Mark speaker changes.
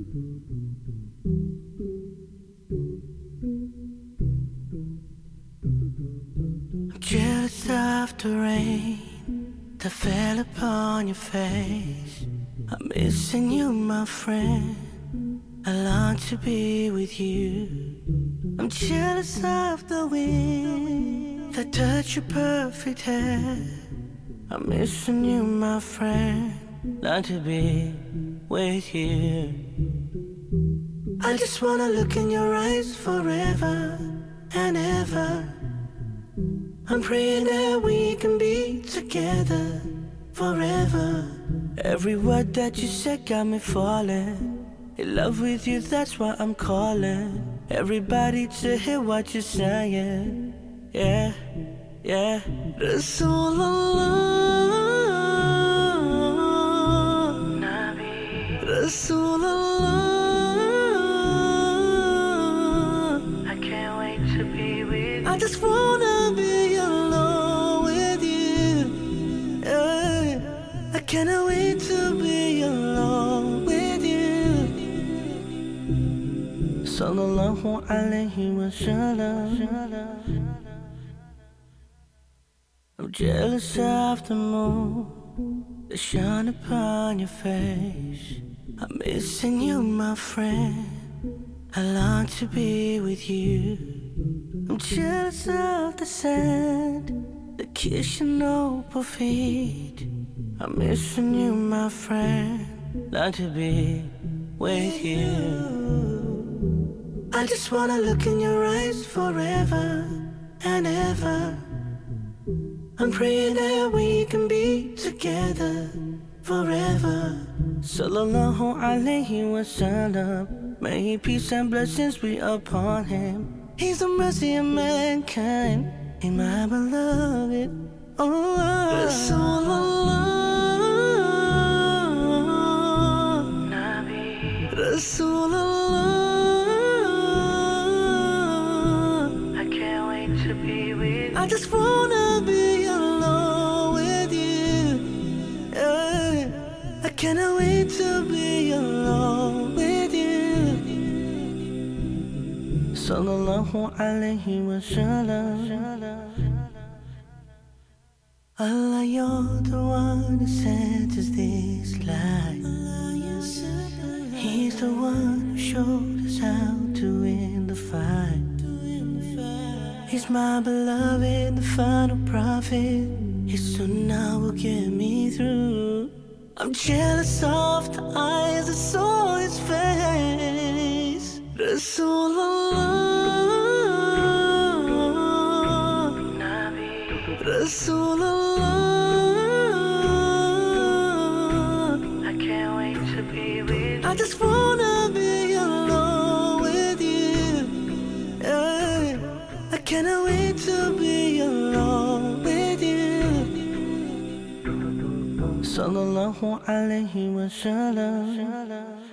Speaker 1: I'm jealous of the rain that fell upon your face. I'm missing you, my friend. I long to be with you. I'm jealous of the wind that touched your perfect hair. I'm missing you, my friend. Long to be with you. I just wanna look in your eyes forever and ever. I'm praying that we can be together forever. Every word that you said got me falling in love with you, that's why I'm calling everybody to hear what you're saying. Yeah, yeah. Rasulallah, Nabi, Rasulallah, I can't wait to be with you. I just wanna be alone with you. Yeah. I cannot wait to be alone with you. Sallallahu alayhi wa sallam. I'm jealous of the moon that shine upon your face. I'm missing you, my friend. I long to be with you. I'm jealous of the sand that kiss your noble feet. I'm missing you, my friend. Long to be with you. I just wanna look in your eyes forever and ever. I'm praying that we can be together forever. Sallallahu alayhi wa sallam. May peace and blessings be upon him. He's the mercy of mankind. He my beloved. Oh, Rasulallah, Nabi, Rasulallah. I can't wait to be with you. I just wanna be alone with you. Yeah. I cannot wait to be alone with you. Sallallahu alayhi wa sallam. Allah, you're the one who sent us this light. He's the one who showed us how to win the fight. He's my beloved, the final prophet. His sunnah will get me through. I'm jealous of the eyes that saw his face. Rasulallah, Nabi, Rasulallah, I can't wait to be with you. I just wanna be alone with you. Yeah. I cannot wait to be alone with you. Sallallahu alayhi wa sallam.